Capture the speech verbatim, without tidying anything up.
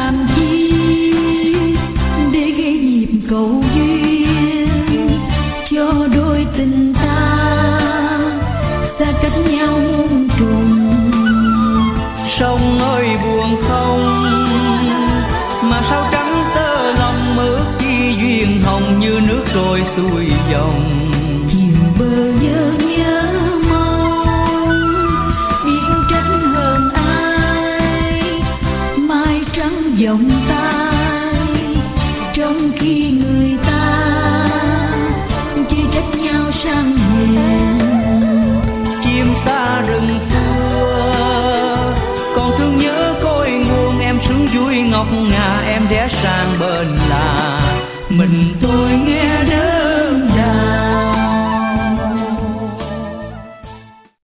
làm chi để gây nhịp cầu duyên cho đôi tình ta xa cách nhau muôn trùng. Sông ơi buồn không mà sao trắng tơ lòng, ước chi duyên hồng như nước trôi xuôi dòng. Chiều bờ nhớ nhớ mong biết trách hơn ai, mai trắng vòng tay trong khi người ta chỉ trách nhau sang hẹn. Chim xa rừng xưa còn thương nhớ cội nguồn, em sướng vui ngọc ngà em rẽ sang bên là mình tôi nghe